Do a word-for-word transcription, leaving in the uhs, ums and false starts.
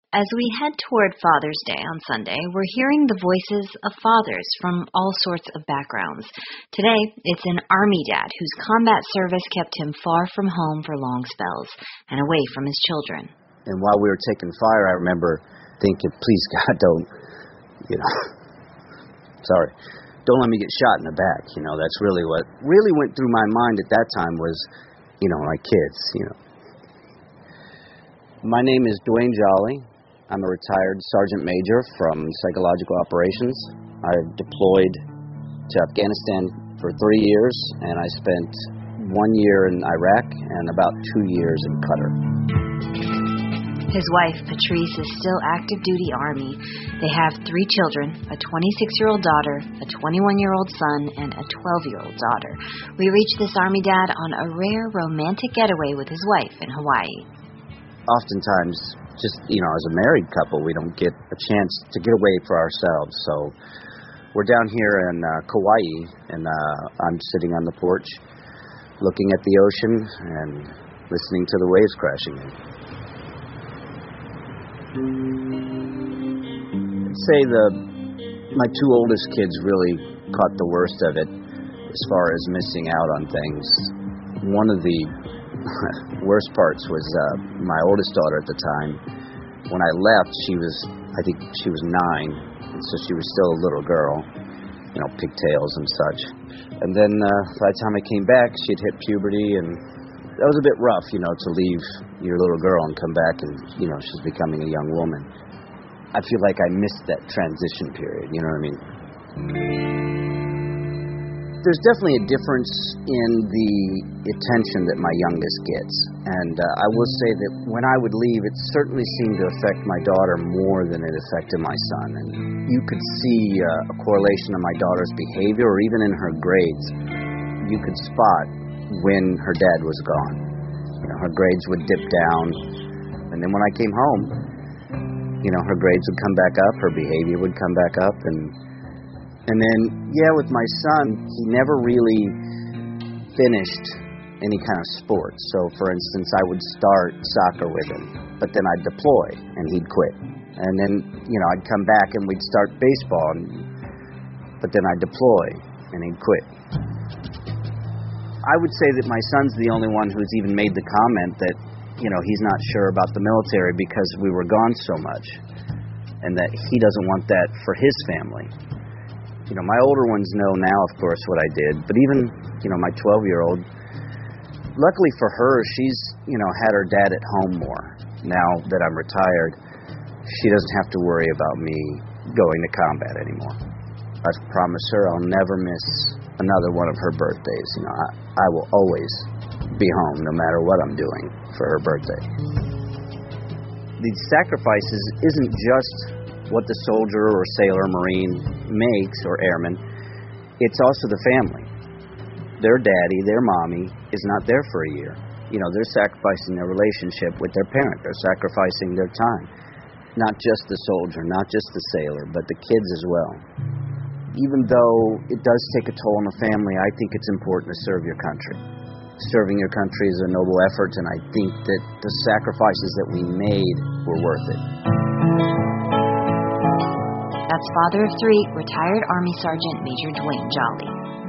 As we head toward Father's Day on Sunday, we're hearing the voices of fathers from all sorts of backgrounds. Today, it's an Army dad whose combat service kept him far from home for long spells and away from his children. And while we were taking fire, I remember thinking, please God, don't, you know, sorry, don't let me get shot in the back. You know, that's really what really went through my mind at that time was, you know, my kids, you know. My name is Dwayne Jolly. I'm a retired sergeant major from Psychological Operations. I deployed to Afghanistan for three years, and I spent one year in Iraq and about two years in Qatar. His wife, Patrice, is still active duty Army. They have three children, a twenty-six-year-old daughter, a twenty-one-year-old son, and a twelve-year-old daughter. We reached this Army dad on a rare romantic getaway with his wife in Hawaii. Oftentimes, just, you know, as a married couple, we don't get a chance to get away for ourselves. So we're down here in uh, Kauai, and uh, I'm sitting on the porch looking at the ocean and listening to the waves crashing in. I'd say the my two oldest kids really caught the worst of it as far as missing out on things. One of the worst parts was uh, my oldest daughter at the time. When I left, she was, I think she was nine, and so she was still a little girl, you know, pigtails and such. And then uh, by the time I came back, she'd hit puberty, and that was a bit rough, you know, to leave your little girl and come back and, you know, she's becoming a young woman. I feel like I missed that transition period, you know what I mean? There's definitely a difference in the attention that my youngest gets. And uh, I will say that when I would leave, it certainly seemed to affect my daughter more than it affected my son. And you could see uh, a correlation in my daughter's behavior or even in her grades. You could spot when her dad was gone. You know, her grades would dip down. And then when I came home, you know, her grades would come back up, her behavior would come back up, and And then, yeah, with my son, he never really finished any kind of sport. So, for instance, I would start soccer with him, but then I'd deploy, and he'd quit. And then, you know, I'd come back and we'd start baseball, and, but then I'd deploy, and he'd quit. I would say that my son's the only one who's even made the comment that, you know, he's not sure about the military because we were gone so much, and that he doesn't want that for his family. You know, my older ones know now, of course, what I did. But even, you know, my twelve-year-old, luckily for her, she's, you know, had her dad at home more. Now that I'm retired, she doesn't have to worry about me going to combat anymore. I promise her I'll never miss another one of her birthdays. You know, I, I will always be home no matter what I'm doing for her birthday. These sacrifices isn't just what the soldier or sailor, marine makes, or airman. It's also the family. Their daddy, their mommy, is not there for a year. You know, they're sacrificing their relationship with their parent. They're sacrificing their time. Not just the soldier, not just the sailor, but the kids as well. Even though it does take a toll on the family, I think it's important to serve your country. Serving your country is a noble effort, and I think that the sacrifices that we made were worth it. That's father of three, retired Army Sergeant Major Dwayne Jolly.